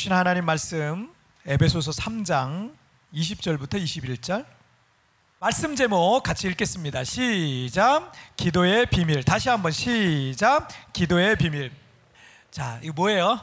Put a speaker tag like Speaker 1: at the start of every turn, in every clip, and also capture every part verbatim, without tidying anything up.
Speaker 1: 주신 하나님 말씀 에베소서 삼 장 이십 절부터 이십일 절 말씀 제목 같이 읽겠습니다. 시작. 기도의 비밀. 다시 한번 시작. 기도의 비밀. 자, 이거 뭐예요?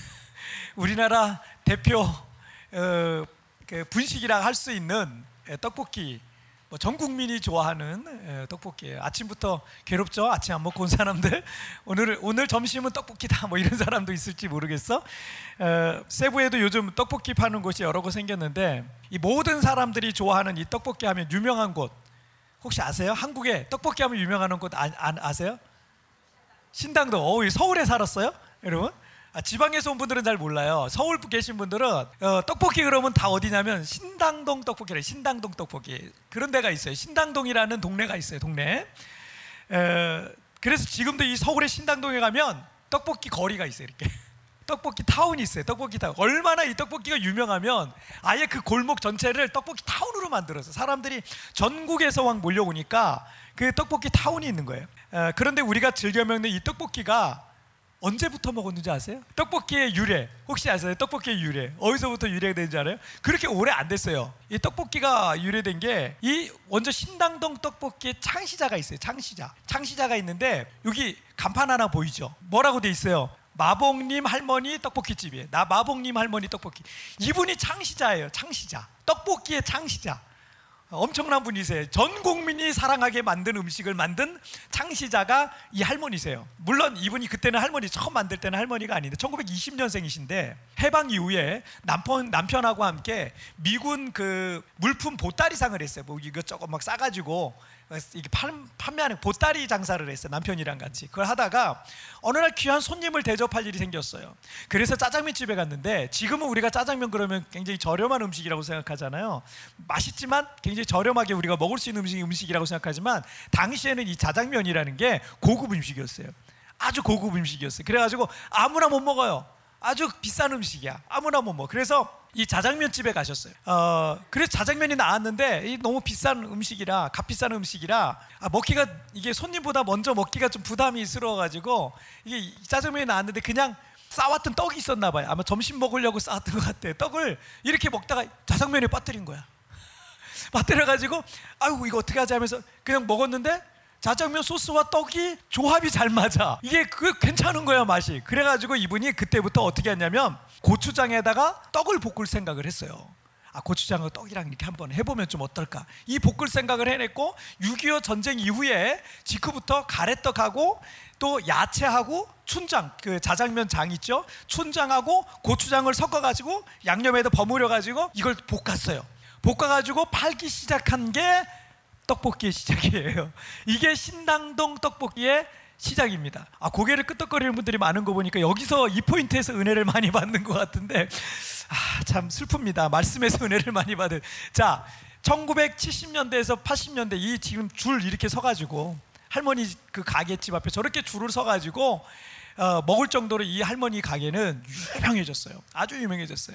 Speaker 1: 우리나라 대표 어, 그 분식이라 할 수 있는 떡볶이, 뭐 전 국민이 좋아하는 떡볶이예요. 아침부터 괴롭죠? 아침 안 먹고 온 사람들. 오늘 오늘 점심은 떡볶이다 뭐 이런 사람도 있을지 모르겠어. 어, 세부에도 요즘 떡볶이 파는 곳이 여러 곳 생겼는데 이 모든 사람들이 좋아하는 이 떡볶이 하면 유명한 곳 혹시 아세요? 한국에 떡볶이 하면 유명한 곳 아, 아, 아세요? 신당동. 어, 서울에 살았어요? 여러분? 아, 지방에서 온 분들은 잘 몰라요. 서울 계신 분들은 어, 떡볶이 그러면 다 어디냐면 신당동 떡볶이래. 신당동 떡볶이 그런 데가 있어요. 신당동이라는 동네가 있어요. 동네. 에, 그래서 지금도 이 서울의 신당동에 가면 떡볶이 거리가 있어요. 이렇게 떡볶이 타운이 있어요. 떡볶이 타운. 얼마나 이 떡볶이가 유명하면 아예 그 골목 전체를 떡볶이 타운으로 만들어서 사람들이 전국에서 막 몰려오니까 그 떡볶이 타운이 있는 거예요. 에, 그런데 우리가 즐겨 먹는 이 떡볶이가 언제부터 먹었는지 아세요? 떡볶이의 유래 혹시 아세요? 떡볶이의 유래 어디서부터 유래가 된지 알아요? 그렇게 오래 안 됐어요. 이 떡볶이가 유래된 게 이 먼저 신당동 떡볶이의 창시자가 있어요. 창시자 창시자가 있는데 여기 간판 하나 보이죠? 뭐라고 돼 있어요? 마봉님 할머니 떡볶이집이에요. 나 마봉님 할머니 떡볶이. 이분이 창시자예요. 창시자. 떡볶이의 창시자. 엄청난 분이세요. 전 국민이 사랑하게 만든 음식을 만든 창시자가 이 할머니세요. 물론 이분이 그때는 할머니 처음 만들 때는 할머니가 아닌데 천구백이십 년생이신데 해방 이후에 남편, 남편하고 함께 미군 그 물품 보따리상을 했어요. 뭐 이것저것 막 싸가지고 이게 판매하는 보따리 장사를 했어요. 남편이랑 같이. 그걸 하다가 어느 날 귀한 손님을 대접할 일이 생겼어요. 그래서 짜장면 집에 갔는데 지금은 우리가 짜장면 그러면 굉장히 저렴한 음식이라고 생각하잖아요. 맛있지만 굉장히 저렴하게 우리가 먹을 수 있는 음식이 음식이라고 생각하지만 당시에는 이 짜장면이라는 게 고급 음식이었어요. 아주 고급 음식이었어요. 그래가지고 아무나 못 먹어요. 아주 비싼 음식이야. 아무나 못 먹어. 그래서 이 짜장면 집에 가셨어요. 어, 그래서 짜장면이 나왔는데 이 너무 비싼 음식이라 값비싼 음식이라 아, 먹기가 이게 손님보다 먼저 먹기가 좀 부담이 있어가지고 이게 짜장면이 나왔는데 그냥 싸왔던 떡이 있었나 봐요. 아마 점심 먹으려고 싸왔던 것 같아요. 떡을 이렇게 먹다가 짜장면에 빠뜨린 거야. 빠뜨려가지고 아이고 이거 어떻게 하지 하면서 그냥 먹었는데 짜장면 소스와 떡이 조합이 잘 맞아. 이게 그 괜찮은 거야 맛이. 그래가지고 이분이 그때부터 어떻게 했냐면 고추장에다가 떡을 볶을 생각을 했어요. 아, 고추장과 떡이랑 이렇게 한번 해보면 좀 어떨까. 이 볶을 생각을 해냈고 육이오 전쟁 이후에 직후부터 가래떡하고 또 야채하고 춘장, 그 자장면 장 있죠. 춘장하고 고추장을 섞어가지고 양념에다 버무려가지고 이걸 볶았어요. 볶아가지고 팔기 시작한 게 떡볶이의 시작이에요. 이게 신당동 떡볶이의 시작입니다. 아, 고개를 끄덕거리는 분들이 많은 거 보니까 여기서 이 포인트에서 은혜를 많이 받는 것 같은데 아, 참 슬픕니다. 말씀에서 은혜를 많이 받은. 자, 천구백칠십 년대에서 팔십 년대 이 지금 줄 이렇게 서가지고 할머니 그 가게집 앞에 저렇게 줄을 서가지고 어, 먹을 정도로 이 할머니 가게는 유명해졌어요. 아주 유명해졌어요.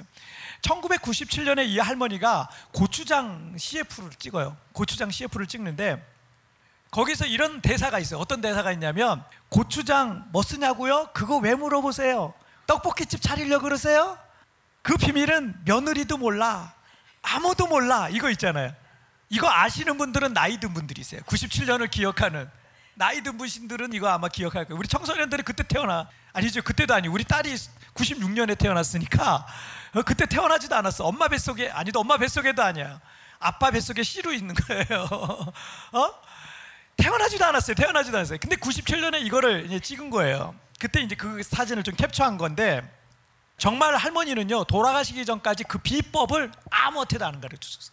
Speaker 1: 천구백구십칠 년에 이 할머니가 고추장 씨에프를 찍어요. 고추장 씨에프를 찍는데 거기서 이런 대사가 있어요. 어떤 대사가 있냐면 고추장 뭐 쓰냐고요? 그거 왜 물어보세요? 떡볶이집 차리려고 그러세요? 그 비밀은 며느리도 몰라. 아무도 몰라. 이거 있잖아요. 이거 아시는 분들은 나이 든 분들이세요. 구십칠 년을 기억하는 나이 든 분들은 이거 아마 기억할 거예요. 우리 청소년들은 그때 태어나 아니죠. 그때도 아니고 우리 딸이 구십육 년에 태어났으니까 그때 태어나지도 않았어. 엄마 뱃속에 아니도 엄마 뱃속에도 아니야. 아빠 뱃속에 씨로 있는 거예요. 어? 태어나지도 않았어요. 태어나지도 않았어요. 근데 구십칠 년에 이거를 이제 찍은 거예요. 그때 이제 그 사진을 좀 캡처한 건데 정말 할머니는요 돌아가시기 전까지 그 비법을 아무한테도 안 가르쳐줬어요.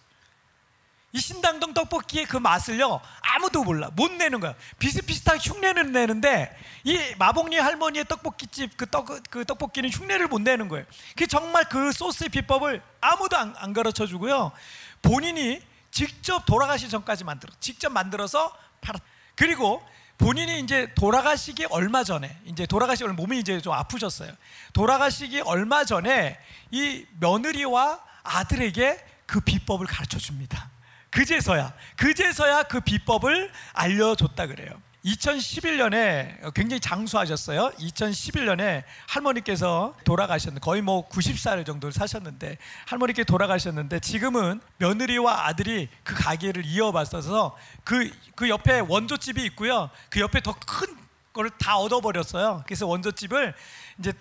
Speaker 1: 이 신당동 떡볶이의 그 맛을요 아무도 몰라. 못 내는 거야. 비슷비슷한 흉내는 내는데 이 마봉리 할머니의 떡볶이집 그, 떡, 그 떡볶이는 흉내를 못 내는 거예요. 그 정말 그 소스의 비법을 아무도 안, 안 가르쳐주고요 본인이 직접 돌아가시기 전까지 만들어 직접 만들어서 팔았. 그리고 본인이 이제 돌아가시기 얼마 전에 이제 돌아가시기 몸이 이제 좀 아프셨어요. 돌아가시기 얼마 전에 이 며느리와 아들에게 그 비법을 가르쳐 줍니다. 그제서야 그제서야 그 비법을 알려줬다 그래요. 이천십일 년에 굉장히 장수하셨어요. 이천십일 년에 할머니께서 돌아가셨는데 거의 뭐 구십 살 정도를 사셨는데 할머니께 돌아가셨는데 지금은 며느리와 아들이 그 가게를 이어받아서 그, 그 옆에 원조집이 있고요. 그 옆에 더 큰 거를 다 얻어버렸어요. 그래서 원조집을 이제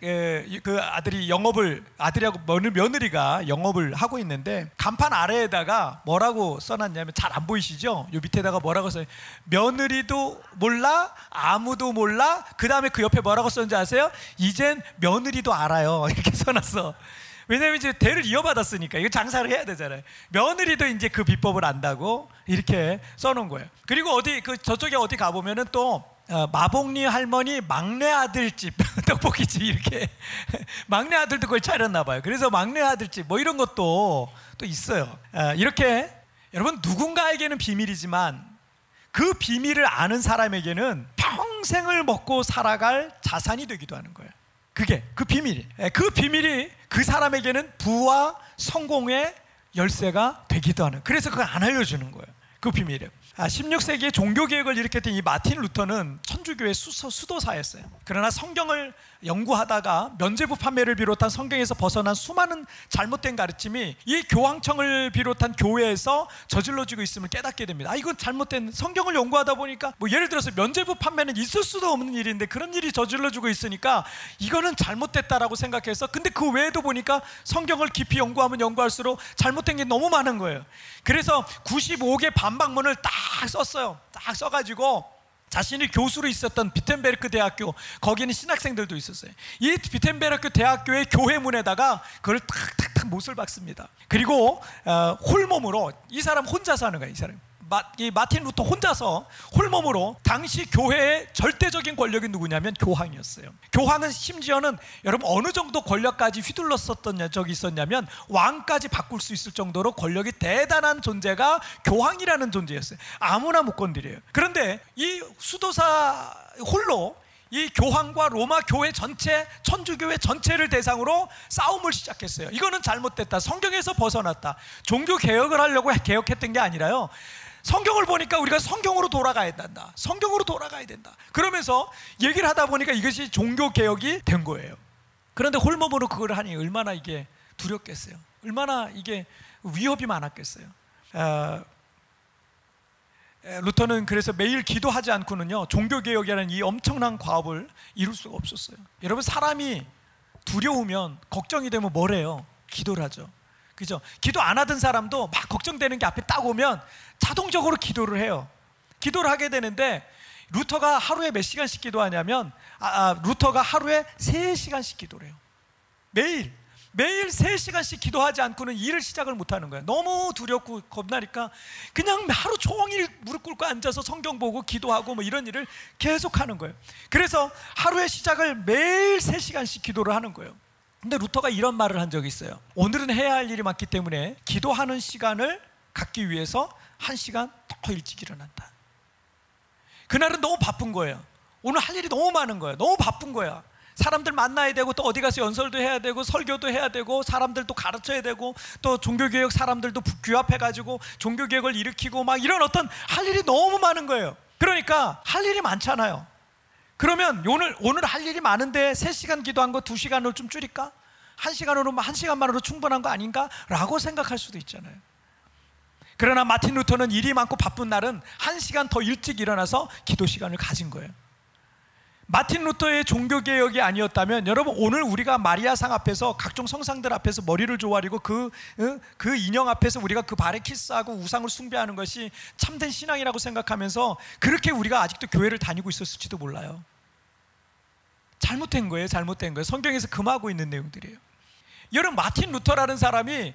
Speaker 1: 그 아들이 영업을 아들하고 며느리가 영업을 하고 있는데 간판 아래에다가 뭐라고 써놨냐면 잘 안 보이시죠? 요 밑에다가 뭐라고 써요? 며느리도 몰라, 아무도 몰라. 그 다음에 그 옆에 뭐라고 썼는지 아세요? 이젠 며느리도 알아요. 이렇게 써놨어. 왜냐면 이제 대를 이어받았으니까 이거 장사를 해야 되잖아요. 며느리도 이제 그 비법을 안다고 이렇게 써놓은 거예요. 그리고 어디 그 저쪽에 어디 가보면은 또 어, 마복리 할머니 막내 아들집 떡볶이집 이렇게 막내 아들도 그걸 차렸나 봐요. 그래서 막내 아들집 뭐 이런 것도 또 있어요. 어, 이렇게 여러분 누군가에게는 비밀이지만 그 비밀을 아는 사람에게는 평생을 먹고 살아갈 자산이 되기도 하는 거예요. 그게 그 비밀이 그 비밀이 그 사람에게는 부와 성공의 열쇠가 되기도 하는. 그래서 그걸 안 알려주는 거예요. 그 비밀이에요. 아, 십육 세기에 종교개혁을 일으켰던 이 마틴 루터는 천주교의 수서, 수도사였어요. 그러나 성경을 연구하다가 면죄부 판매를 비롯한 성경에서 벗어난 수많은 잘못된 가르침이 이 교황청을 비롯한 교회에서 저질러지고 있음을 깨닫게 됩니다. 아, 이건 잘못된, 성경을 연구하다 보니까 뭐 예를 들어서 면죄부 판매는 있을 수도 없는 일인데 그런 일이 저질러지고 있으니까 이거는 잘못됐다라고 생각해서, 근데 그 외에도 보니까 성경을 깊이 연구하면 연구할수록 잘못된 게 너무 많은 거예요. 그래서 구십오 개 반박문을 딱 썼어요. 딱 써가지고 자신이 교수로 있었던 비텐베르크 대학교, 거기는 신학생들도 있었어요. 이 비텐베르크 대학교의 교회문에다가 그걸 탁탁탁 못을 박습니다. 그리고 어, 홀몸으로, 이 사람 혼자서 하는 거예요. 이 사람 마, 이 마틴 루터 혼자서 홀몸으로, 당시 교회의 절대적인 권력이 누구냐면 교황이었어요. 교황은 심지어는 여러분 어느 정도 권력까지 휘둘렀었던 적이 있었냐면 왕까지 바꿀 수 있을 정도로 권력이 대단한 존재가 교황이라는 존재였어요. 아무나 못 건드려요. 그런데 이 수도사 홀로 이 교황과 로마 교회 전체, 천주교회 전체를 대상으로 싸움을 시작했어요. 이거는 잘못됐다, 성경에서 벗어났다. 종교 개혁을 하려고 개혁했던 게 아니라요, 성경을 보니까 우리가 성경으로 돌아가야 된다, 성경으로 돌아가야 된다, 그러면서 얘기를 하다 보니까 이것이 종교 개혁이 된 거예요. 그런데 홀몸으로 그걸 하니 얼마나 이게 두렵겠어요. 얼마나 이게 위협이 많았겠어요. 어, 루터는 그래서 매일 기도하지 않고는요 종교개혁이라는 이 엄청난 과업을 이룰 수가 없었어요. 여러분, 사람이 두려우면, 걱정이 되면 뭘 해요? 기도를 하죠. 그죠? 기도 안 하던 사람도 막 걱정되는 게 앞에 딱 오면 자동적으로 기도를 해요. 기도를 하게 되는데, 루터가 하루에 몇 시간씩 기도하냐면 아, 아, 루터가 하루에 세 시간씩 기도를 해요. 매일 매일 세 시간씩 기도하지 않고는 일을 시작을 못하는 거예요. 너무 두렵고 겁나니까 그냥 하루 종일 무릎 꿇고 앉아서 성경 보고 기도하고 뭐 이런 일을 계속 하는 거예요. 그래서 하루의 시작을 매일 세 시간씩 기도를 하는 거예요. 근데 루터가 이런 말을 한 적이 있어요. 오늘은 해야 할 일이 많기 때문에 기도하는 시간을 갖기 위해서 한 시간 더 일찍 일어난다. 그날은 너무 바쁜 거예요. 오늘 할 일이 너무 많은 거예요. 너무 바쁜 거야. 사람들 만나야 되고, 또 어디 가서 연설도 해야 되고, 설교도 해야 되고, 사람들도 가르쳐야 되고, 또 종교개혁 사람들도 규합해가지고 종교개혁을 일으키고 막 이런 어떤 할 일이 너무 많은 거예요. 그러니까 할 일이 많잖아요. 그러면 오늘, 오늘 할 일이 많은데 세 시간 기도한 거 두 시간으로 좀 줄일까? 한 시간으로, 한 시간만으로 충분한 거 아닌가? 라고 생각할 수도 있잖아요. 그러나 마틴 루터는 일이 많고 바쁜 날은 한 시간 더 일찍 일어나서 기도 시간을 가진 거예요. 마틴 루터의 종교개혁이 아니었다면 여러분, 오늘 우리가 마리아상 앞에서, 각종 성상들 앞에서 머리를 조아리고 그, 그 인형 앞에서 우리가 그 발에 키스하고 우상을 숭배하는 것이 참된 신앙이라고 생각하면서 그렇게 우리가 아직도 교회를 다니고 있었을지도 몰라요. 잘못된 거예요. 잘못된 거예요. 성경에서 금하고 있는 내용들이에요. 여러분, 마틴 루터라는 사람이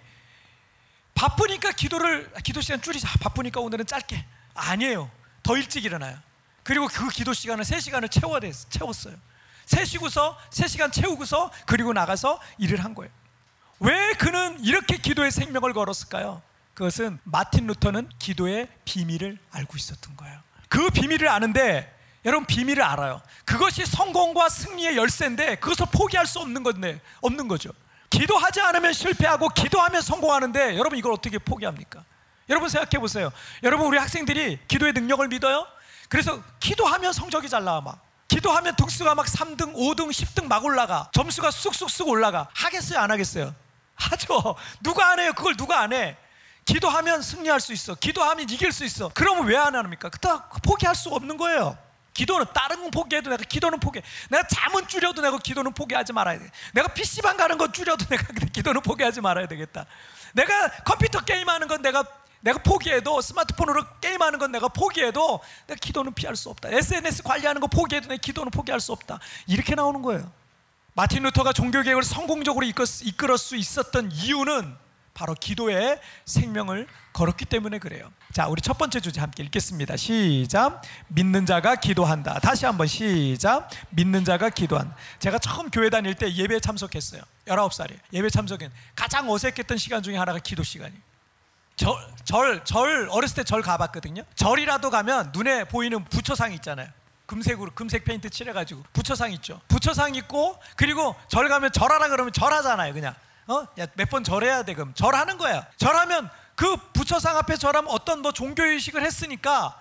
Speaker 1: 바쁘니까 기도를, 기도 시간 줄이자, 바쁘니까 오늘은 짧게, 아니에요. 더 일찍 일어나요. 그리고 그 기도 시간을 세 시간을 채웠어요. 세 쉬고서 세 시간 채우고서 그리고 나가서 일을 한 거예요. 왜 그는 이렇게 기도의 생명을 걸었을까요? 그것은 마틴 루터는 기도의 비밀을 알고 있었던 거예요. 그 비밀을 아는데, 여러분, 비밀을 알아요. 그것이 성공과 승리의 열쇠인데 그것을 포기할 수 없는 건데, 없는 거죠. 기도하지 않으면 실패하고 기도하면 성공하는데 여러분, 이걸 어떻게 포기합니까? 여러분 생각해 보세요. 여러분, 우리 학생들이 기도의 능력을 믿어요? 그래서 기도하면 성적이 잘 나와. 막 기도하면 등수가 막 삼 등, 오 등, 십 등 막 올라가. 점수가 쑥쑥쑥 올라가. 하겠어요, 안 하겠어요? 하죠. 누가 안 해요? 그걸 누가 안 해? 기도하면 승리할 수 있어. 기도하면 이길 수 있어. 그러면 왜 안 합니까? 그다 포기할 수 없는 거예요. 기도는 다른 건 포기해도 내가 기도는 포기. 내가 잠은 줄여도 내가 기도는 포기하지 말아야 돼. 내가 피시방 가는 건 줄여도 내가 기도는 포기하지 말아야 되겠다. 내가 컴퓨터 게임하는 건 내가 내가 포기해도, 스마트폰으로 게임하는 건 내가 포기해도 내가 기도는 피할 수 없다. 에스엔에스 관리하는 거 포기해도 내가 기도는 포기할 수 없다. 이렇게 나오는 거예요. 마틴 루터가 종교개혁을 성공적으로 이끌 수 있었던 이유는 바로 기도에 생명을 걸었기 때문에 그래요. 자, 우리 첫 번째 주제 함께 읽겠습니다. 시작. 믿는 자가 기도한다. 다시 한번 시작. 믿는 자가 기도한다. 제가 처음 교회 다닐 때 예배에 참석했어요. 열아홉 살에 예배 참석은 가장 어색했던 시간 중에 하나가 기도 시간이에요. 절, 절, 절 어렸을 때 절 가봤거든요. 절이라도 가면 눈에 보이는 부처상 있잖아요. 금색으로, 금색 페인트 칠해가지고 부처상 있죠. 부처상 있고, 그리고 절 가면 절하라 그러면 절하잖아요. 그냥 어? 야, 몇 번 절해야 돼. 그럼 절하는 거야. 절하면 그 부처상 앞에 절하면 어떤 뭐 종교의식을 했으니까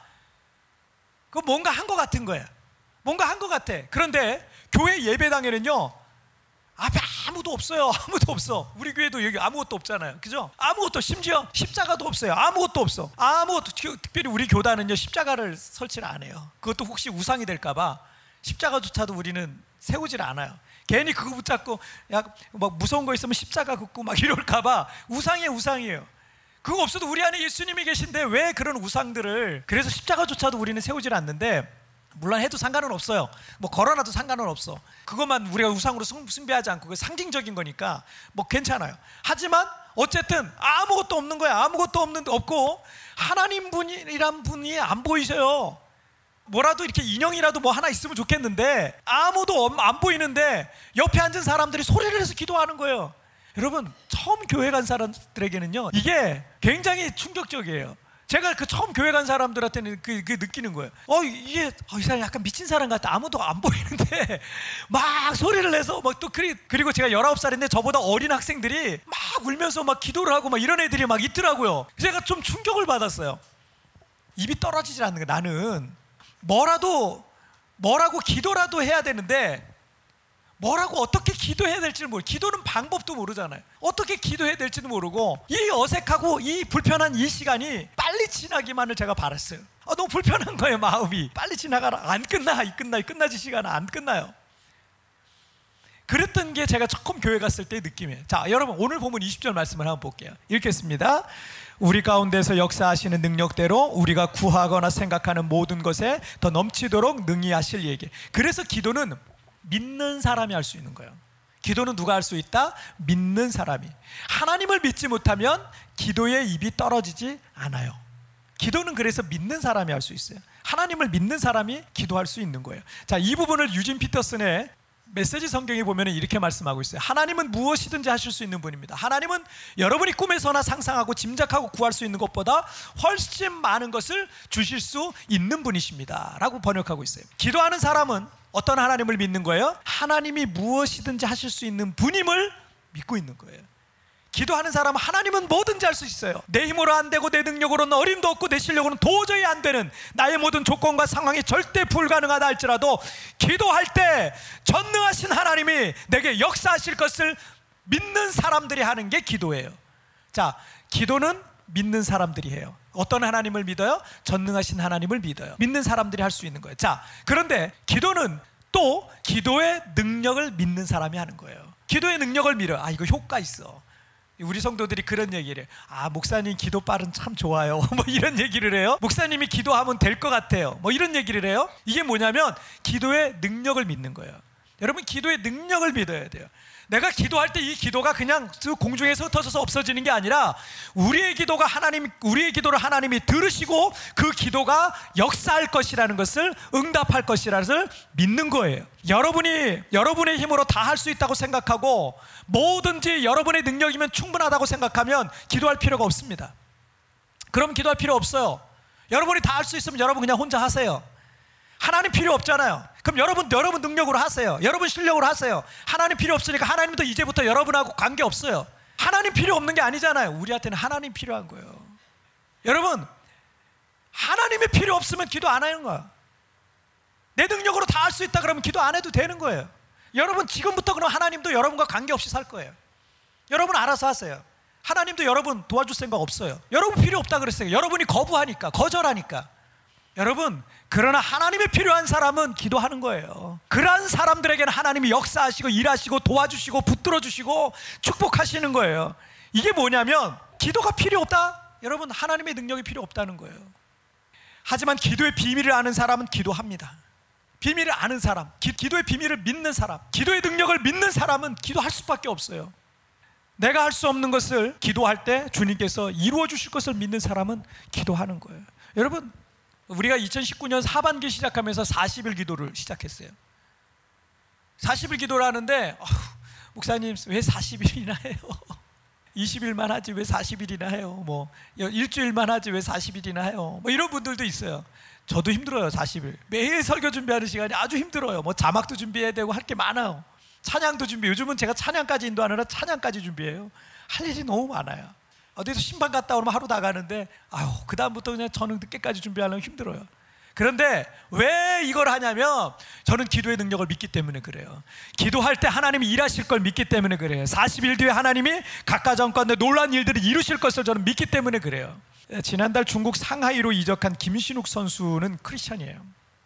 Speaker 1: 그 뭔가 한 것 같은 거야. 뭔가 한 것 같아. 그런데 교회 예배당에는요, 앞에 아무도 없어요. 아무도 없어. 우리 교회도 여기 아무것도 없잖아요. 그죠? 아무것도, 심지어 십자가도 없어요. 아무것도 없어. 아무것도. 특별히 우리 교단은요, 십자가를 설치를 안 해요. 그것도 혹시 우상이 될까봐 십자가조차도 우리는 세우질 않아요. 괜히 그거 붙잡고 야, 막 무서운 거 있으면 십자가 긋고 막 이럴까봐. 우상이에요, 우상이에요. 그거 없어도 우리 안에 예수님이 계신데 왜 그런 우상들을, 그래서 십자가조차도 우리는 세우질 않는데, 물론 해도 상관은 없어요. 뭐 걸어놔도 상관은 없어. 그것만 우리가 우상으로 숭배하지 않고 그 상징적인 거니까 뭐 괜찮아요. 하지만 어쨌든 아무것도 없는 거야. 아무것도 없는 없고 하나님 분이란 분이 안 보이셔요. 뭐라도 이렇게 인형이라도 뭐 하나 있으면 좋겠는데 아무도 안 보이는데 옆에 앉은 사람들이 소리를 해서 기도하는 거예요. 여러분, 처음 교회 간 사람들에게는요, 이게 굉장히 충격적이에요. 제가 그 처음 교회 간 사람들한테는 그, 그 느끼는 거예요. 어, 이게, 어, 이 사람 약간 미친 사람 같아. 아무도 안 보이는데 막 소리를 내서 막 또 그리, 그리고 제가 열아홉 살인데 저보다 어린 학생들이 막 울면서 막 기도를 하고 막 이런 애들이 막 있더라고요. 제가 좀 충격을 받았어요. 입이 떨어지질 않는 거예요. 나는 뭐라도, 뭐라고 기도라도 해야 되는데 뭐라고 어떻게 기도해야 될지를 모르고, 기도는 방법도 모르잖아요. 어떻게 기도해야 될지도 모르고, 이 어색하고 이 불편한 이 시간이 빨리 지나기만을 제가 바랐어요. 아, 너무 불편한 거예요. 마음이 빨리 지나가라. 안 끝나. 이 끝나. 이 끝나지 시간은 안 끝나요. 그랬던 게 제가 처음 교회 갔을 때의 느낌이에요. 자, 여러분, 오늘 보면 이십 절 말씀을 한번 볼게요. 읽겠습니다. 우리 가운데서 역사하시는 능력대로 우리가 구하거나 생각하는 모든 것에 더 넘치도록 능히 하실 얘기. 그래서 기도는 믿는 사람이 할 수 있는 거예요. 기도는 누가 할 수 있다? 믿는 사람이. 하나님을 믿지 못하면 기도의 입이 떨어지지 않아요. 기도는 그래서 믿는 사람이 할 수 있어요. 하나님을 믿는 사람이 기도할 수 있는 거예요. 자, 이 부분을 유진 피터슨의 메시지 성경에 보면 이렇게 말씀하고 있어요. 하나님은 무엇이든지 하실 수 있는 분입니다. 하나님은 여러분이 꿈에서나 상상하고 짐작하고 구할 수 있는 것보다 훨씬 많은 것을 주실 수 있는 분이십니다 라고 번역하고 있어요. 기도하는 사람은 어떤 하나님을 믿는 거예요? 하나님이 무엇이든지 하실 수 있는 분임을 믿고 있는 거예요. 기도하는 사람은 하나님은 뭐든지 할 수 있어요. 내 힘으로 안 되고 내 능력으로는 어림도 없고 내 실력으로는 도저히 안 되는 나의 모든 조건과 상황이 절대 불가능하다 할지라도 기도할 때 전능하신 하나님이 내게 역사하실 것을 믿는 사람들이 하는 게 기도예요. 자, 기도는 믿는 사람들이 해요. 어떤 하나님을 믿어요? 전능하신 하나님을 믿어요. 믿는 사람들이 할 수 있는 거예요. 자, 그런데 기도는 또 기도의 능력을 믿는 사람이 하는 거예요. 기도의 능력을 믿어. 아, 이거 효과 있어. 우리 성도들이 그런 얘기를 해요. 아, 목사님 기도빨은 참 좋아요. 뭐 이런 얘기를 해요. 목사님이 기도하면 될 것 같아요. 뭐 이런 얘기를 해요. 이게 뭐냐면 기도의 능력을 믿는 거예요. 여러분, 기도의 능력을 믿어야 돼요. 내가 기도할 때 이 기도가 그냥 공중에서 흩어져서 없어지는 게 아니라 우리의 기도가 하나님, 우리의 기도를 하나님이 들으시고 그 기도가 역사할 것이라는 것을, 응답할 것이라는 것을 믿는 거예요. 여러분이 여러분의 힘으로 다 할 수 있다고 생각하고 뭐든지 여러분의 능력이면 충분하다고 생각하면 기도할 필요가 없습니다. 그럼 기도할 필요 없어요. 여러분이 다 할 수 있으면 여러분 그냥 혼자 하세요. 하나님 필요 없잖아요. 그럼 여러분 여러분 능력으로 하세요. 여러분 실력으로 하세요. 하나님 필요 없으니까 하나님도 이제부터 여러분하고 관계 없어요. 하나님 필요 없는 게 아니잖아요. 우리한테는 하나님 필요한 거예요. 여러분, 하나님의 필요 없으면 기도 안 하는 거야. 내 능력으로 다 할 수 있다 그러면 기도 안 해도 되는 거예요. 여러분 지금부터 그럼 하나님도 여러분과 관계없이 살 거예요. 여러분 알아서 하세요. 하나님도 여러분 도와줄 생각 없어요. 여러분 필요 없다 그랬어요. 여러분이 거부하니까, 거절하니까. 여러분, 그러나 하나님이 필요한 사람은 기도하는 거예요. 그러한 사람들에게는 하나님이 역사하시고 일하시고 도와주시고 붙들어 주시고 축복하시는 거예요. 이게 뭐냐면 기도가 필요 없다? 여러분, 하나님의 능력이 필요 없다는 거예요. 하지만 기도의 비밀을 아는 사람은 기도합니다. 비밀을 아는 사람, 기, 기도의 비밀을 믿는 사람, 기도의 능력을 믿는 사람은 기도할 수밖에 없어요. 내가 할 수 없는 것을 기도할 때 주님께서 이루어 주실 것을 믿는 사람은 기도하는 거예요. 여러분, 우리가 이천십구 년 하반기 시작하면서 사십 일 기도를 시작했어요. 사십 일 기도를 하는데 어후, 목사님 왜 사십 일이나 해요? 이십 일만 하지 왜 사십 일이나 해요? 뭐 일주일만 하지 왜 사십 일이나 해요? 뭐 이런 분들도 있어요. 저도 힘들어요. 사십 일 매일 설교 준비하는 시간이 아주 힘들어요. 뭐 자막도 준비해야 되고 할 게 많아요. 찬양도 준비, 요즘은 제가 찬양까지 인도하느라 찬양까지 준비해요. 할 일이 너무 많아요. 어디서 심판 갔다 오면 하루 다 가는데 아유, 그 다음부터 그냥 저녁 늦게까지 준비하려면 힘들어요. 그런데 왜 이걸 하냐면 저는 기도의 능력을 믿기 때문에 그래요. 기도할 때 하나님이 일하실 걸 믿기 때문에 그래요. 사십 일 뒤에 하나님이 각가정 가운데 놀라운 일들을 이루실 것을 저는 믿기 때문에 그래요. 지난달 중국 상하이로 이적한 김신욱 선수는 크리스찬이에요.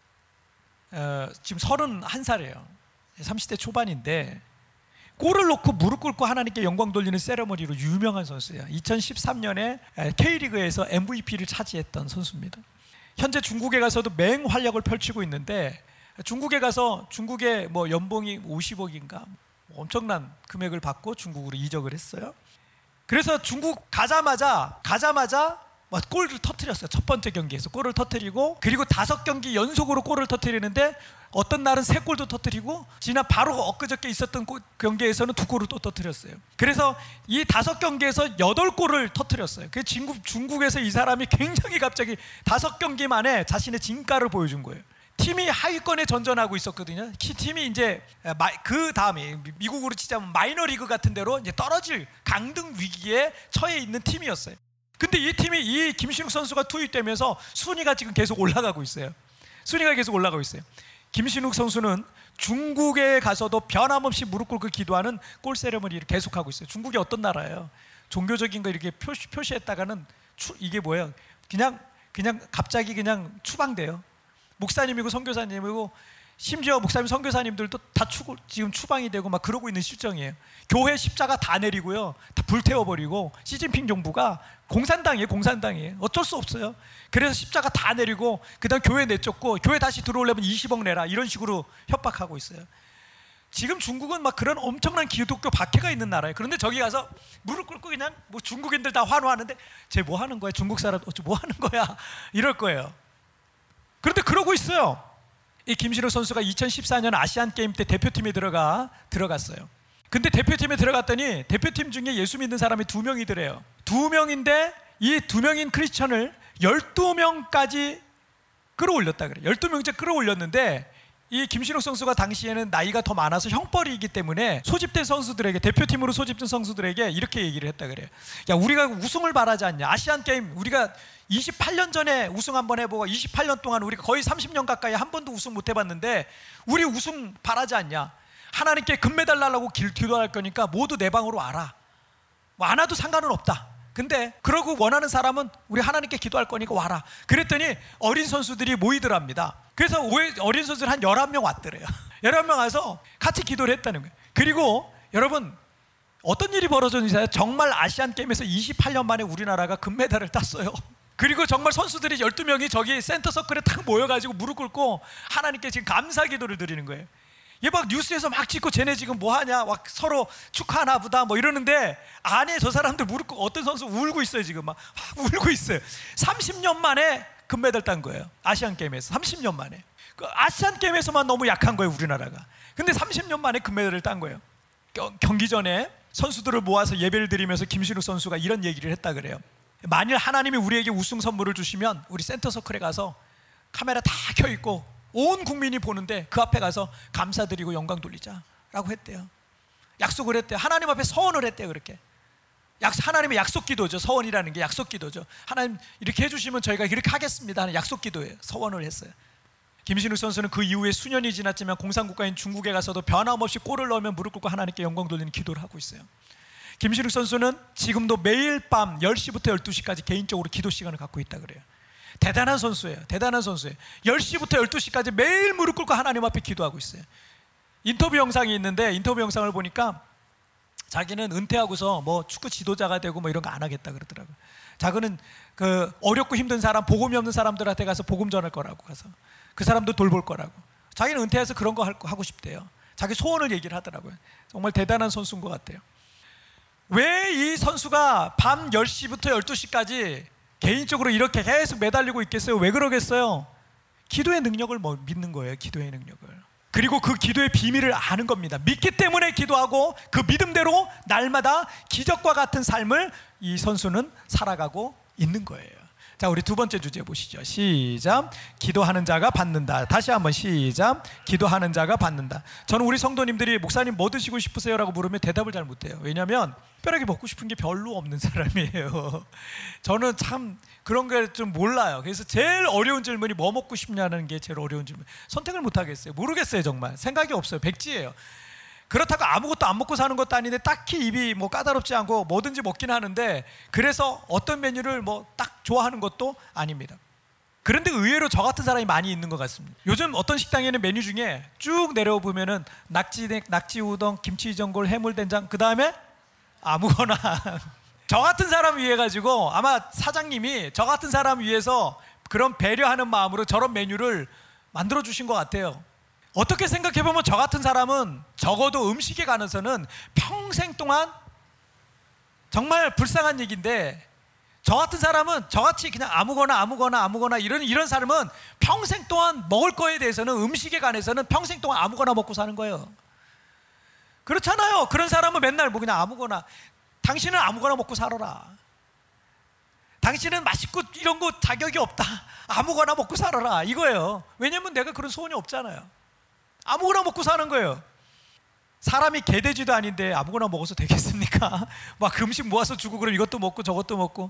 Speaker 1: 어, 지금 서른한 살이에요. 삼십 대 초반인데 골을 넣고 무릎 꿇고 하나님께 영광 돌리는 세레머니로 유명한 선수예요. 이천십삼 년에 K리그에서 엠브이피를 차지했던 선수입니다. 현재 중국에 가서도 맹활약을 펼치고 있는데 중국에 가서 중국의 뭐 연봉이 오십억인가 엄청난 금액을 받고 중국으로 이적을 했어요. 그래서 중국 가자마자 가자마자 뭐 골을 터뜨렸어요. 첫 번째 경기에서 골을 터뜨리고 그리고 다섯 경기 연속으로 골을 터뜨리는데 어떤 날은 세 골도 터뜨리고 지난 바로 엊그저께 있었던 경기에서는 두 골을 또 터뜨렸어요. 그래서 이 다섯 경기에서 여덟 골을 터뜨렸어요. 그 중국, 중국에서 이 사람이 굉장히 갑자기 다섯 경기 만에 자신의 진가를 보여준 거예요. 팀이 하위권에 전전하고 있었거든요. 팀이 이제 그 다음에 미국으로 치자면 마이너리그 같은 데로 이제 떨어질 강등 위기에 처해 있는 팀이었어요. 근데 이 팀이 이 김신욱 선수가 투입되면서 순위가 지금 계속 올라가고 있어요. 순위가 계속 올라가고 있어요. 김신욱 선수는 중국에 가서도 변함없이 무릎 꿇고 기도하는 골 세레머니를 계속하고 있어요. 중국이 어떤 나라예요? 종교적인 거 이렇게 표시, 표시했다가는 추, 이게 뭐예요? 그냥 그냥 갑자기 그냥 추방돼요. 목사님이고 선교사님이고 심지어 목사님 선교사님들도 다 추, 지금 추방이 되고 막 그러고 있는 실정이에요. 교회 십자가 다 내리고요, 다 불태워버리고 시진핑 정부가 공산당이에요. 공산당이에요. 어쩔 수 없어요. 그래서 십자가 다 내리고 그 다음 교회 내쫓고 교회 다시 들어오려면 이십억 내라 이런 식으로 협박하고 있어요. 지금 중국은 막 그런 엄청난 기독교 박해가 있는 나라예요. 그런데 저기 가서 무릎 꿇고 그냥 뭐 중국인들 다 환호하는데 쟤 뭐 하는 거야? 중국 사람 어째 뭐 하는 거야? 이럴 거예요. 그런데 그러고 있어요. 이 김신욱 선수가 이천십사 년 아시안 게임 때 대표팀에 들어가 들어갔어요. 근데 대표팀에 들어갔더니 대표팀 중에 예수 믿는 사람이 두 명이더래요. 두 명인데 이 두 명인 크리스천을 열두 명까지 끌어올렸다 그래요. 열두 명째 끌어올렸는데 이 김신욱 선수가 당시에는 나이가 더 많아서 형벌이기 때문에 소집된 선수들에게, 대표팀으로 소집된 선수들에게 이렇게 얘기를 했다 그래요. 야, 우리가 우승을 바라지 않냐? 아시안 게임 우리가 이십팔 년 전에 우승 한번 해보고 이십팔 년 동안 우리가 거의 삼십 년 가까이 한 번도 우승 못 해봤는데 우리 우승 바라지 않냐? 하나님께 금메달 달라고 기도할 거니까 모두 내 방으로 와라. 뭐 안 와도 상관은 없다. 근데 그러고 원하는 사람은 우리 하나님께 기도할 거니까 와라. 그랬더니 어린 선수들이 모이더랍니다. 그래서 어린 선수들 한 열한 명 왔더래요. 열한 명 와서 같이 기도를 했다는 거예요. 그리고 여러분 어떤 일이 벌어졌는지 아세요? 정말 아시안 게임에서 이십팔 년 만에 우리나라가 금메달을 땄어요. 그리고 정말 선수들이 열두 명이 저기 센터 서클에 탁 모여가지고 무릎 꿇고 하나님께 지금 감사 기도를 드리는 거예요. 얘 막 뉴스에서 막 찍고 쟤네 지금 뭐 하냐, 막 서로 축하하나 보다 뭐 이러는데 안에 저 사람들 무릎 꿇고 어떤 선수 울고 있어요. 지금 막, 막 울고 있어요. 삼십 년 만에 금메달 딴 거예요. 아시안 게임에서 삼십 년 만에. 그 아시안 게임에서만 너무 약한 거예요, 우리나라가. 근데 삼십 년 만에 금메달을 딴 거예요. 경기 전에 선수들을 모아서 예배를 드리면서 김신욱 선수가 이런 얘기를 했다 그래요. 만일 하나님이 우리에게 우승 선물을 주시면 우리 센터 서클에 가서 카메라 다 켜있고 온 국민이 보는데 그 앞에 가서 감사드리고 영광 돌리자라고 했대요. 약속을 했대요. 하나님 앞에 서원을 했대요. 그렇게 약, 하나님의 약속 기도죠. 서원이라는 게 약속 기도죠. 하나님 이렇게 해주시면 저희가 이렇게 하겠습니다 하는 약속 기도예요. 서원을 했어요. 김신욱 선수는 그 이후에 수년이 지났지만 공산국가인 중국에 가서도 변함없이 골을 넣으면 무릎 꿇고 하나님께 영광 돌리는 기도를 하고 있어요. 김신욱 선수는 지금도 매일 밤 열 시부터 열두 시까지 개인적으로 기도 시간을 갖고 있다 그래요. 대단한 선수예요. 대단한 선수예요. 열 시부터 열두 시까지 매일 무릎 꿇고 하나님 앞에 기도하고 있어요. 인터뷰 영상이 있는데 인터뷰 영상을 보니까 자기는 은퇴하고서 뭐 축구 지도자가 되고 뭐 이런 거 안 하겠다 그러더라고요. 자기는 그 어렵고 힘든 사람, 복음이 없는 사람들한테 가서 복음 전할 거라고, 가서 그 사람도 돌볼 거라고. 자기는 은퇴해서 그런 거 하고 싶대요. 자기 소원을 얘기를 하더라고요. 정말 대단한 선수인 것 같아요. 왜 이 선수가 밤 열 시부터 열두 시까지 개인적으로 이렇게 계속 매달리고 있겠어요? 왜 그러겠어요? 기도의 능력을 뭐 믿는 거예요. 기도의 능력을. 그리고 그 기도의 비밀을 아는 겁니다. 믿기 때문에 기도하고 그 믿음대로 날마다 기적과 같은 삶을 이 선수는 살아가고 있는 거예요. 자, 우리 두 번째 주제 보시죠. 시작. 기도하는 자가 받는다. 다시 한번 시작. 기도하는 자가 받는다. 저는 우리 성도님들이 목사님 뭐 드시고 싶으세요? 라고 물으면 대답을 잘 못해요. 왜냐하면 특별하게 먹고 싶은 게 별로 없는 사람이에요. 저는 참 그런 게 좀 몰라요. 그래서 제일 어려운 질문이 뭐 먹고 싶냐는 게 제일 어려운 질문. 선택을 못 하겠어요. 모르겠어요. 정말 생각이 없어요. 백지예요. 그렇다고 아무것도 안 먹고 사는 것도 아닌데 딱히 입이 뭐 까다롭지 않고 뭐든지 먹긴 하는데, 그래서 어떤 메뉴를 뭐 딱 좋아하는 것도 아닙니다. 그런데 의외로 저 같은 사람이 많이 있는 것 같습니다. 요즘 어떤 식당에는 메뉴 중에 쭉 내려보면은 낙지, 낙지 우동, 김치 전골, 해물된장, 그 다음에 아무거나 저 같은 사람 위해 가지고 아마 사장님이 저 같은 사람 위해서 그런 배려하는 마음으로 저런 메뉴를 만들어 주신 것 같아요. 어떻게 생각해보면 저 같은 사람은 적어도 음식에 관해서는 평생 동안, 정말 불쌍한 얘기인데, 저 같은 사람은 저같이 그냥 아무거나 아무거나 아무거나 이런 이런 사람은 평생 동안 먹을 거에 대해서는, 음식에 관해서는 평생 동안 아무거나 먹고 사는 거예요. 그렇잖아요. 그런 사람은 맨날 뭐 그냥 아무거나. 당신은 아무거나 먹고 살아라. 당신은 맛있고 이런 거 자격이 없다. 아무거나 먹고 살아라. 이거예요. 왜냐면 내가 그런 소원이 없잖아요. 아무거나 먹고 사는 거예요. 사람이 개돼지도 아닌데 아무거나 먹어서 되겠습니까? 막 음식 모아서 주고 그럼 이것도 먹고 저것도 먹고.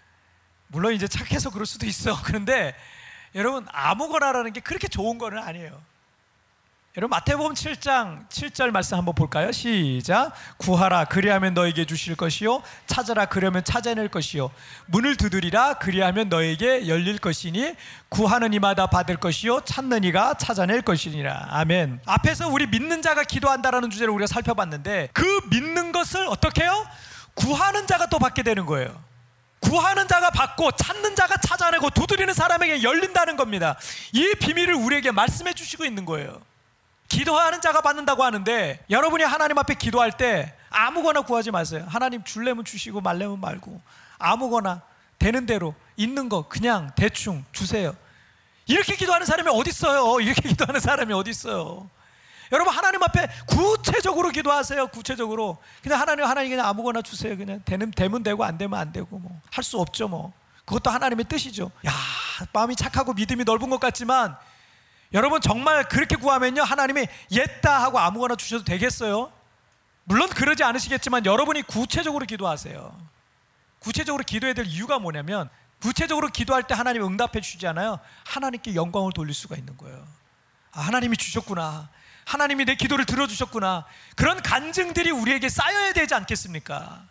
Speaker 1: 물론 이제 착해서 그럴 수도 있어. 그런데 여러분, 아무거나라는 게 그렇게 좋은 거는 아니에요. 여러분, 마태복음 칠 장 칠 절 말씀 한번 볼까요? 시작. 구하라 그리하면 너에게 주실 것이요, 찾아라 그러면 찾아낼 것이요, 문을 두드리라 그리하면 너에게 열릴 것이니 구하는 이마다 받을 것이요, 찾는 이가 찾아낼 것이니라. 아멘. 앞에서 우리 믿는 자가 기도한다라는 주제를 우리가 살펴봤는데, 그 믿는 것을 어떻게 해요? 구하는 자가 또 받게 되는 거예요. 구하는 자가 받고 찾는 자가 찾아내고 두드리는 사람에게 열린다는 겁니다. 이 비밀을 우리에게 말씀해 주시고 있는 거예요. 기도하는 자가 받는다고 하는데, 여러분이 하나님 앞에 기도할 때 아무거나 구하지 마세요. 하나님 줄래면 주시고 말래면 말고 아무거나 되는 대로 있는 거 그냥 대충 주세요. 이렇게 기도하는 사람이 어디 있어요? 이렇게 기도하는 사람이 어디 있어요? 여러분, 하나님 앞에 구체적으로 기도하세요. 구체적으로 그냥 하나님 하나님 그냥 아무거나 주세요. 그냥 되는 되면 되고 안 되면 안 되고 뭐 할 수 없죠. 뭐 그것도 하나님의 뜻이죠. 야, 마음이 착하고 믿음이 넓은 것 같지만, 여러분 정말 그렇게 구하면요, 하나님이 옛다 하고 아무거나 주셔도 되겠어요? 물론 그러지 않으시겠지만 여러분이 구체적으로 기도하세요. 구체적으로 기도해야 될 이유가 뭐냐면, 구체적으로 기도할 때 하나님이 응답해 주시잖아요. 하나님께 영광을 돌릴 수가 있는 거예요. 아, 하나님이 주셨구나, 하나님이 내 기도를 들어주셨구나, 그런 간증들이 우리에게 쌓여야 되지 않겠습니까?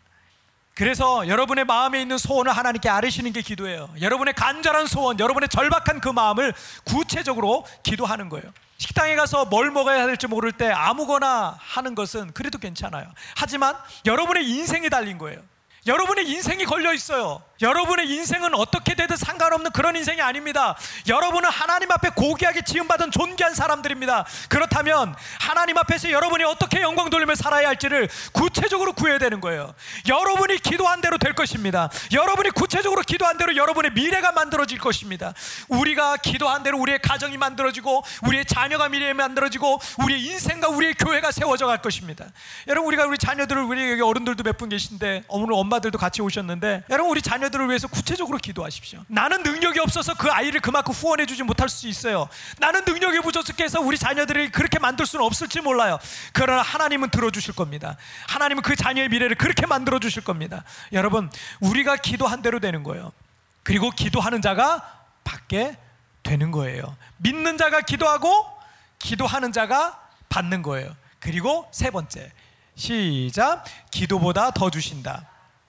Speaker 1: 그래서 여러분의 마음에 있는 소원을 하나님께 아뢰시는 게 기도예요. 여러분의 간절한 소원, 여러분의 절박한 그 마음을 구체적으로 기도하는 거예요. 식당에 가서 뭘 먹어야 될지 모를 때 아무거나 하는 것은 그래도 괜찮아요. 하지만 여러분의 인생이 달린 거예요. 여러분의 인생이 걸려 있어요. 여러분의 인생은 어떻게 되든 상관없는 그런 인생이 아닙니다. 여러분은 하나님 앞에 고귀하게 지음받은 존귀한 사람들입니다. 그렇다면 하나님 앞에서 여러분이 어떻게 영광 돌리며 살아야 할지를 구체적으로 구해야 되는 거예요. 여러분이 기도한 대로 될 것입니다. 여러분이 구체적으로 기도한 대로 여러분의 미래가 만들어질 것입니다. 우리가 기도한 대로 우리의 가정이 만들어지고, 우리의 자녀가 미래에 만들어지고, 우리의 인생과 우리의 교회가 세워져 갈 것입니다. 여러분, 우리가 우리 자녀들을, 우리 여기 어른들도 몇 분 계신데 오늘 엄마 엄마들도 같이 오셨는데, 여러분 우리 자녀들을 위해서 구체적으로 기도하십시오. 나는 능력이 없어서 그 아이를 그만큼 후원해 주지 못할 수 있어요. 나는 능력이 부족해서 우리 자녀들이 그렇게 만들 수는 없을지 몰라요. 그러나 하나님은 들어주실 겁니다. 하나님은 그 자녀의 미래를 그렇게 만들어 주실 겁니다. 여러분, 우리가 기도한 대로 되는 거예요. 그리고 기도하는 자가 받게 되는 거예요. 믿는 자가 기도하고 기도하는 자가 받는 거예요. 그리고 세 번째, 시작. 기도보다 더 주신다.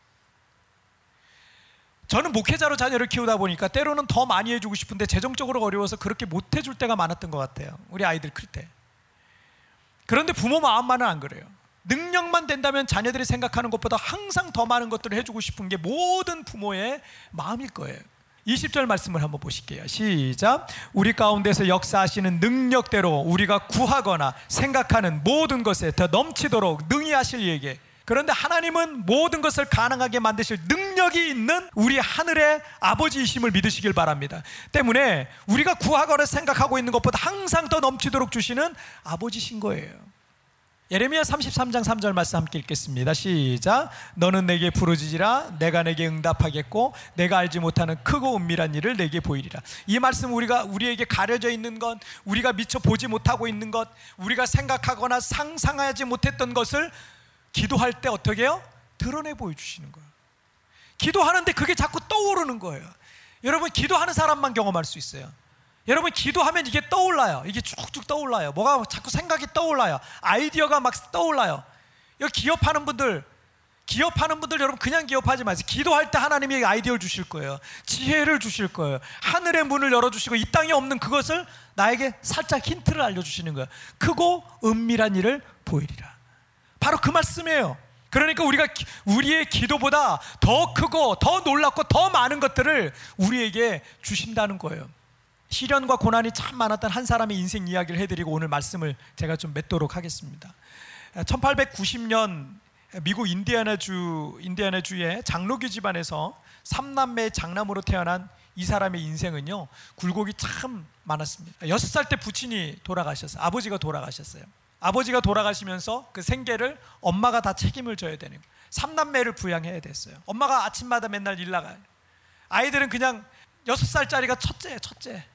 Speaker 1: 저는 목회자로 자녀를 키우다 보니까 때로는 더 많이 해주고 싶은데 재정적으로 어려워서 그렇게 못 해줄 때가 많았던 것 같아요. 우리 아이들 클 때. 그런데 부모 마음만은 안 그래요. 능력만 된다면 자녀들이 생각하는 것보다 항상 더 많은 것들을 해주고 싶은 게 모든 부모의 마음일 거예요. 이십 절 말씀을 한번 보실게요. 시작. 우리 가운데서 역사하시는 능력대로 우리가 구하거나 생각하는 모든 것에 더 넘치도록 능히 하실 이에게. 그런데 하나님은 모든 것을 가능하게 만드실 능력이 있는 우리 하늘의 아버지이심을 믿으시길 바랍니다. 때문에 우리가 구하거나 생각하고 있는 것보다 항상 더 넘치도록 주시는 아버지신 거예요. 예레미야 삼십삼 장 삼 절 말씀 함께 읽겠습니다. 시작. 너는 내게 부르짖으라 내가 내게 응답하겠고 내가 알지 못하는 크고 은밀한 일을 내게 보이리라. 이 말씀, 우리가 우리에게 가려져 있는 것, 우리가 미처 보지 못하고 있는 것, 우리가 생각하거나 상상하지 못했던 것을 기도할 때 어떻게 해요? 드러내 보여주시는 거예요. 기도하는데 그게 자꾸 떠오르는 거예요. 여러분, 기도하는 사람만 경험할 수 있어요. 여러분, 기도하면 이게 떠올라요. 이게 쭉쭉 떠올라요. 뭐가 자꾸 생각이 떠올라요. 아이디어가 막 떠올라요. 여기 기업하는 분들, 기업하는 분들 여러분 그냥 기업하지 마세요. 기도할 때 하나님이 아이디어를 주실 거예요. 지혜를 주실 거예요. 하늘의 문을 열어주시고 이 땅에 없는 그것을 나에게 살짝 힌트를 알려주시는 거예요. 크고 은밀한 일을 보이리라. 바로 그 말씀이에요. 그러니까 우리가 우리의 기도보다 더 크고 더 놀랍고 더 많은 것들을 우리에게 주신다는 거예요. 시련과 고난이 참 많았던 한 사람의 인생 이야기를 해드리고 오늘 말씀을 제가 좀 맺도록 하겠습니다. 천팔백구십 년 미국 인디애나주 인디애나주의 장로교 집안에서 삼남매의 장남으로 태어난 이 사람의 인생은요, 굴곡이 참 많았습니다. 여섯 살 때 부친이 돌아가셨어요. 아버지가 돌아가셨어요. 아버지가 돌아가시면서 그 생계를 엄마가 다 책임을 져야 되는 거예요. 삼남매를 부양해야 됐어요. 엄마가 아침마다 맨날 일 나가요. 아이들은 그냥 여섯 살짜리가 첫째예요, 첫째.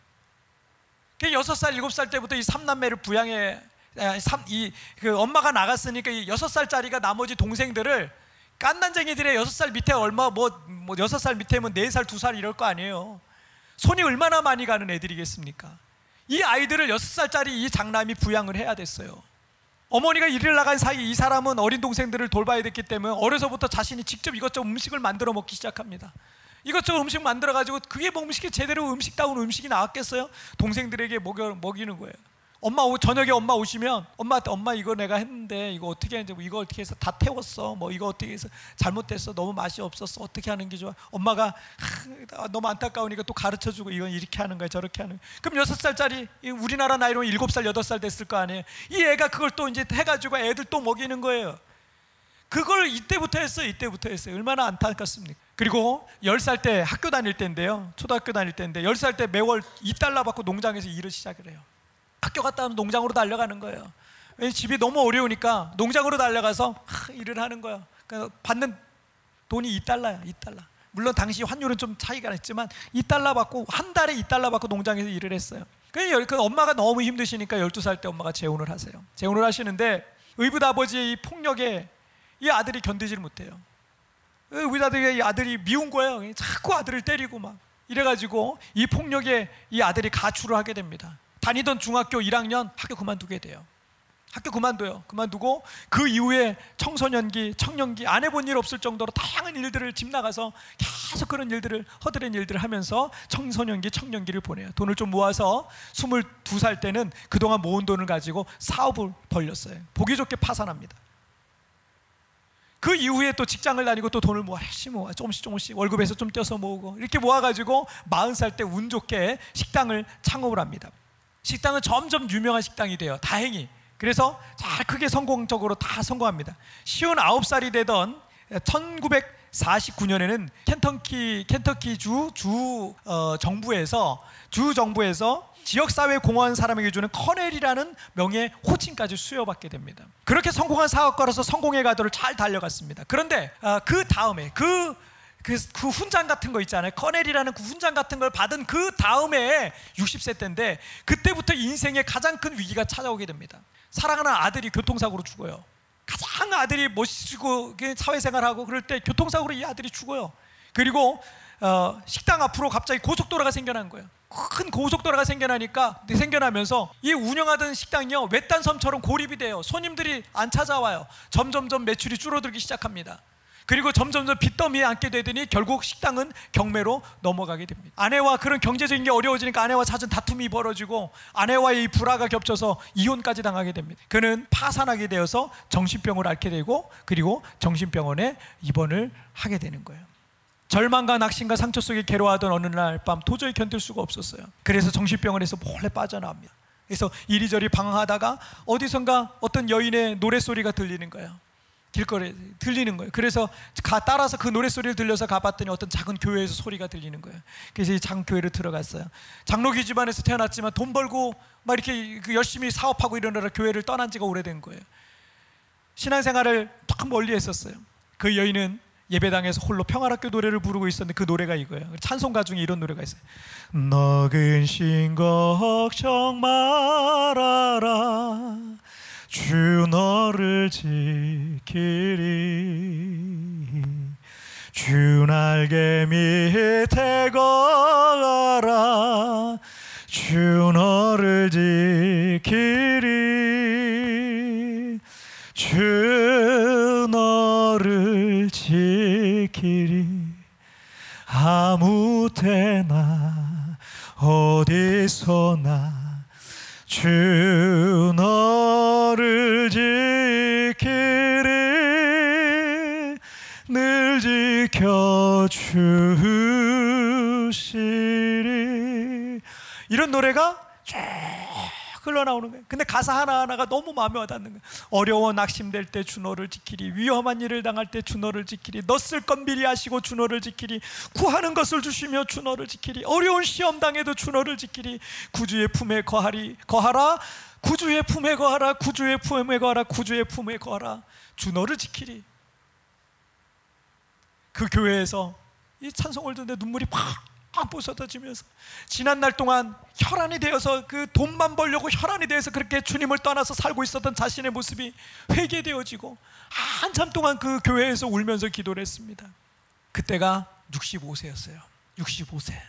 Speaker 1: 그 여섯 살, 일곱 살 때부터 이 삼남매를 부양해, 이, 그 엄마가 나갔으니까 이 여섯 살짜리가 나머지 동생들을 깐난쟁이들의 여섯 살 밑에 얼마, 뭐, 뭐 여섯 살 밑에면 네 살, 두 살 이럴 거 아니에요. 손이 얼마나 많이 가는 애들이겠습니까? 이 아이들을 여섯 살짜리 이 장남이 부양을 해야 됐어요. 어머니가 일을 나간 사이 이 사람은 어린 동생들을 돌봐야 됐기 때문에 어려서부터 자신이 직접 이것저것 음식을 만들어 먹기 시작합니다. 이것저것 음식 만들어가지고 그게 뭐 음식이 제대로 음식다운 음식이 나왔겠어요? 동생들에게 먹여, 먹이는 거예요. 엄마 오, 저녁에 엄마 오시면 엄마한테 엄마 이거 내가 했는데 이거 어떻게 했는데 뭐 이거 어떻게 해서 다 태웠어, 뭐 이거 어떻게 해서 잘못됐어, 너무 맛이 없었어, 어떻게 하는 게 좋아. 엄마가 하, 너무 안타까우니까 또 가르쳐주고 이건 이렇게 하는 거야 저렇게 하는 거야. 그럼 여섯 살짜리 우리나라 나이로 일곱 살 여덟 살 됐을 거 아니에요. 이 애가 그걸 또 이제 해가지고 애들 또 먹이는 거예요. 그걸 이때부터 했어요. 이때부터 했어요. 얼마나 안타깝습니까? 그리고 열 살 때 학교 다닐 때인데요, 초등학교 다닐 때인데 열 살 때 매월 이 달러 받고 농장에서 일을 시작을 해요. 학교 갔다 오면 농장으로 달려가는 거예요. 왜냐면 집이 너무 어려우니까 농장으로 달려가서 하, 일을 하는 거예요. 그러니까 받는 돈이 이 달러야, 이 달러. 물론 당시 환율은 좀 차이가 있지만 이 달러 받고 한 달에 이 달러 받고 농장에서 일을 했어요. 그러니까 엄마가 너무 힘드시니까 열두 살 때 엄마가 재혼을 하세요. 재혼을 하시는데 의붓 아버지의 이 폭력에 이 아들이 견디지를 못해요. 의붓 아들이 아들이 미운 거예요. 자꾸 아들을 때리고 막 이래가지고 이 폭력에 이 아들이 가출을 하게 됩니다. 다니던 중학교 일 학년 학교 그만두게 돼요. 학교 그만둬요. 그만두고 그 이후에 청소년기, 청년기 안 해본 일 없을 정도로 다양한 일들을 집 나가서 계속 그런 일들을 허드렛 일들을 하면서 청소년기, 청년기를 보내요. 돈을 좀 모아서 스물두 살 때는 그동안 모은 돈을 가지고 사업을 벌렸어요. 보기 좋게 파산합니다. 그 이후에 또 직장을 다니고 또 돈을 모아 열심히 모아 조금씩 조금씩 월급에서 좀 떼서 모으고 이렇게 모아가지고 마흔 살 때 운 좋게 식당을 창업을 합니다. 식당은 점점 유명한 식당이 돼요. 다행히. 그래서 잘 크게 성공적으로 다 성공합니다. 쉰아홉 살이 되던 천구백사십구 년에는 켄터키 켄터키 주, 주 어, 정부에서 주 정부에서 지역사회 공헌 사람에게 주는 커넬이라는 명예 호칭까지 수여받게 됩니다. 그렇게 성공한 사업가로서 성공의 가도를 잘 달려갔습니다. 그런데 어, 그 다음에 그 그, 그 훈장 같은 거 있잖아요. 커넬이라는 그 훈장 같은 걸 받은 그 다음에 육십 세 때인데 그때부터 인생의 가장 큰 위기가 찾아오게 됩니다. 사랑하는 아들이 교통사고로 죽어요. 가장 아들이 멋지고 사회생활하고 그럴 때 교통사고로 이 아들이 죽어요. 그리고 어, 식당 앞으로 갑자기 고속도로가 생겨난 거예요. 큰 고속도로가 생겨나니까 생겨나면서 이 운영하던 식당이요 외딴 섬처럼 고립이 돼요. 손님들이 안 찾아와요. 점점점 매출이 줄어들기 시작합니다. 그리고 점점점 빚더미에 앉게 되더니 결국 식당은 경매로 넘어가게 됩니다. 아내와 그런 경제적인 게 어려워지니까 아내와 잦은 다툼이 벌어지고 아내와의 이 불화가 겹쳐서 이혼까지 당하게 됩니다. 그는 파산하게 되어서 정신병을 앓게 되고 그리고 정신병원에 입원을 하게 되는 거예요. 절망과 낙심과 상처 속에 괴로워하던 어느 날 밤 도저히 견딜 수가 없었어요. 그래서 정신병원에서 몰래 빠져나옵니다. 그래서 이리저리 방황하다가 어디선가 어떤 여인의 노랫소리가 들리는 거예요. 길거리에 들리는 거예요. 그래서 가 따라서 그 노랫소리를 들려서 가봤더니 어떤 작은 교회에서 소리가 들리는 거예요. 그래서 이 작은 교회를 들어갔어요. 장로교 집안에서 태어났지만 돈 벌고 막 이렇게 열심히 사업하고 이러느라 교회를 떠난 지가 오래된 거예요. 신앙생활을 참 멀리 했었어요. 그 여인은 예배당에서 홀로 평화롭게 노래를 부르고 있었는데 그 노래가 이거예요. 찬송가 중에 이런 노래가 있어요. 너 근심 걱정 말아라 주 너를 지키리 주 날개 밑에 거하라 주 너를 지키리 주 너를 지키리 아무 때나 어디서나 주 너를 지키리 늘 지켜주시리 이런 노래가 쭉 흘러나오는 거예요. 근데 가사 하나하나가 너무 마음에 와닿는 거예요. 어려워 낙심될 때 주 너를 지키리 위험한 일을 당할 때 주 너를 지키리 너 쓸 건 미리 아시고 주 너를 지키리 구하는 것을 주시며 주 너를 지키리 어려운 시험 당해도 주 너를 지키리 구주의 품에 거하리 거하라 구주의 품에 거하라 구주의 품에 거하라 구주의 품에 거하라 주 너를 지키리. 그 교회에서 이 찬송을 듣는데 눈물이 팍 부서져지면서 지난 날 동안 혈안이 되어서 그 돈만 벌려고 혈안이 되어서 그렇게 주님을 떠나서 살고 있었던 자신의 모습이 회개되어지고 한참 동안 그 교회에서 울면서 기도를 했습니다. 그때가 육십오 세였어요. 육십오 세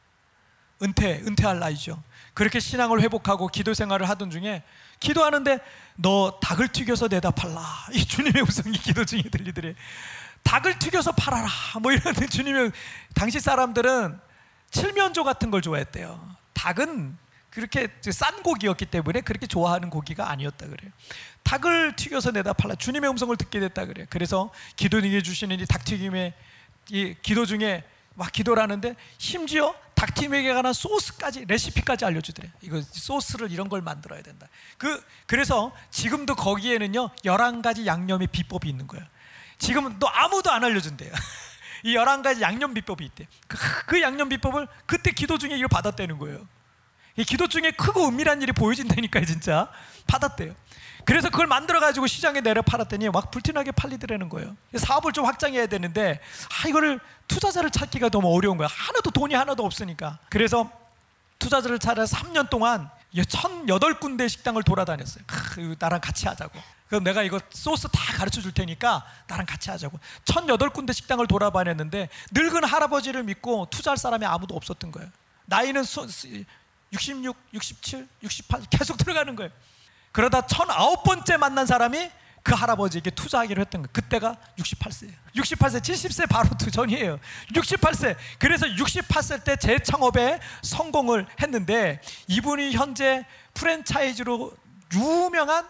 Speaker 1: 은퇴, 은퇴할 나이죠. 그렇게 신앙을 회복하고 기도 생활을 하던 중에 기도하는데 너 닭을 튀겨서 내다 팔라 이 주님의 음성이 기도 중에 들리더래. 닭을 튀겨서 팔아라 뭐 이런 주님의 당시 사람들은 칠면조 같은 걸 좋아했대요. 닭은 그렇게 싼 고기였기 때문에 그렇게 좋아하는 고기가 아니었다 그래요. 닭을 튀겨서 내다 팔라 주님의 음성을 듣게 됐다 그래요. 그래서 기도 중에 주시는 이 닭튀김의 이 기도 중에 막 기도를 하는데 심지어 닭튀김에 관한 소스까지 레시피까지 알려주더래요. 이거 소스를 이런 걸 만들어야 된다. 그 그래서 지금도 거기에는요 열한 가지 양념의 비법이 있는 거예요. 지금은 또 아무도 안 알려준대요. 이 열한 가지 양념 비법이 있대. 그, 그 양념 비법을 그때 기도 중에 이걸 받았다는 거예요. 이 기도 중에 크고 은밀한 일이 보여진다니까요. 진짜 받았대요. 그래서 그걸 만들어가지고 시장에 내려 팔았더니 막 불티나게 팔리더라는 거예요. 사업을 좀 확장해야 되는데 아 이거를 투자자를 찾기가 너무 어려운 거야. 하나도 돈이 하나도 없으니까. 그래서 투자자를 찾아서 삼 년 동안 천여덟 군데 식당을 돌아다녔어요. 크, 나랑 같이 하자고. 그럼 내가 이거 소스 다 가르쳐 줄 테니까 나랑 같이 하자고. 천여덟 군데 식당을 돌아다녔는데 늙은 할아버지를 믿고 투자할 사람이 아무도 없었던 거예요. 나이는 육십육, 육십칠, 육십팔 계속 들어가는 거예요. 그러다 천아홉 번째 만난 사람이 그 할아버지에게 투자하기로 했던 거예요. 그때가 육십팔 세예요. 육십팔 세, 칠십 세 바로 전이에요. 육십팔 세. 그래서 육십팔 세 때 재창업에 성공을 했는데 이분이 현재 프랜차이즈로 유명한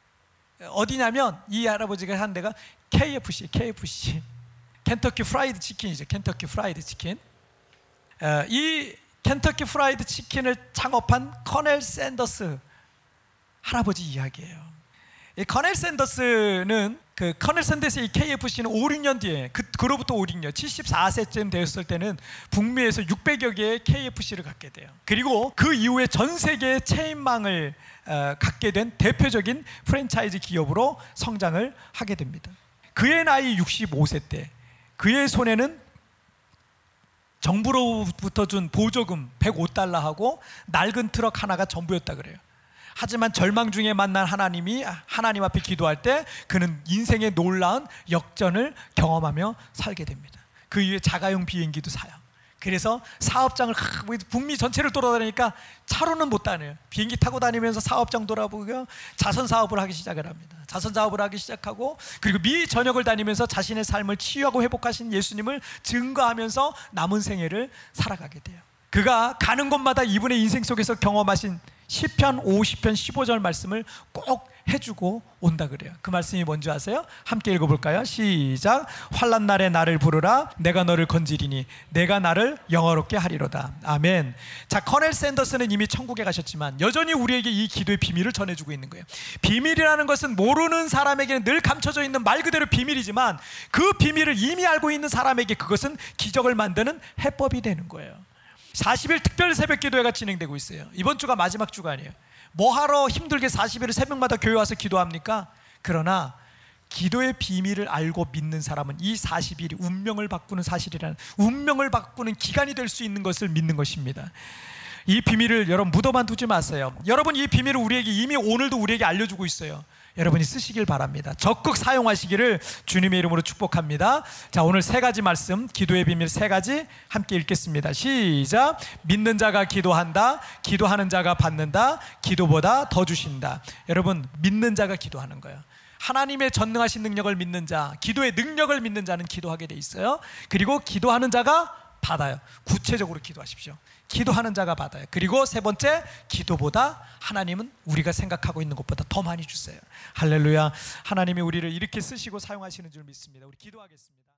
Speaker 1: 어디냐면 이 할아버지가 한 데가 케이에프씨, 케이에프씨, 켄터키 프라이드 치킨이죠. 켄터키 프라이드 치킨. 어, 이 켄터키 프라이드 치킨을 창업한 커넬 샌더스 할아버지 이야기예요. 이 커넬 샌더스는 그 커넬 샌더스의 케이에프씨는 오, 육 년 뒤에 그, 그로부터 오, 육 년 칠십사 세쯤 되었을 때는 북미에서 육백여 개의 케이에프씨를 갖게 돼요. 그리고 그 이후에 전 세계의 체인망을 어, 갖게 된 대표적인 프랜차이즈 기업으로 성장을 하게 됩니다. 그의 나이 육십오 세 때 그의 손에는 정부로부터 준 보조금 백오 달러하고 낡은 트럭 하나가 전부였다 그래요. 하지만 절망 중에 만난 하나님이 하나님 앞에 기도할 때 그는 인생의 놀라운 역전을 경험하며 살게 됩니다. 그 이후에 자가용 비행기도 사요. 그래서 사업장을 북미 전체를 돌아다니니까 차로는 못 다녀요. 비행기 타고 다니면서 사업장 돌아보고 자선 사업을 하기 시작을 합니다. 자선 사업을 하기 시작하고 그리고 미 전역을 다니면서 자신의 삶을 치유하고 회복하신 예수님을 증거하면서 남은 생애를 살아가게 돼요. 그가 가는 곳마다 이분의 인생 속에서 경험하신 시편 오십 편 십오 절 말씀을 꼭 해주고 온다 그래요. 그 말씀이 뭔지 아세요? 함께 읽어볼까요? 시작. 환난 날에 나를 부르라. 내가 너를 건지리니 내가 나를 영화롭게 하리로다. 아멘. 자, 커넬 샌더스는 이미 천국에 가셨지만 여전히 우리에게 이 기도의 비밀을 전해주고 있는 거예요. 비밀이라는 것은 모르는 사람에게는 늘 감춰져 있는 말 그대로 비밀이지만 그 비밀을 이미 알고 있는 사람에게 그것은 기적을 만드는 해법이 되는 거예요. 사십 일 특별 새벽 기도회가 진행되고 있어요. 이번 주가 마지막 주가 아니에요. 뭐하러 힘들게 사십 일을 새벽마다 교회 와서 기도합니까? 그러나 기도의 비밀을 알고 믿는 사람은 이 사십 일이 운명을 바꾸는 사실이라는, 운명을 바꾸는 기간이 될 수 있는 것을 믿는 것입니다. 이 비밀을 여러분 묻어만 두지 마세요. 여러분 이 비밀을 우리에게 이미 오늘도 우리에게 알려주고 있어요. 여러분이 쓰시길 바랍니다. 적극 사용하시기를 주님의 이름으로 축복합니다. 자, 오늘 세 가지 말씀, 기도의 비밀 세 가지 함께 읽겠습니다. 시작. 믿는 자가 기도한다. 기도하는 자가 받는다. 기도보다 더 주신다. 여러분, 믿는 자가 기도하는 거예요. 하나님의 전능하신 능력을 믿는 자, 기도의 능력을 믿는 자는 기도하게 돼 있어요. 그리고 기도하는 자가 받아요. 구체적으로 기도하십시오. 기도하는 자가 받아요. 그리고 세 번째, 기도보다 하나님은 우리가 생각하고 있는 것보다 더 많이 주세요. 할렐루야. 하나님이 우리를 이렇게 쓰시고 사용하시는 줄 믿습니다. 우리 기도하겠습니다.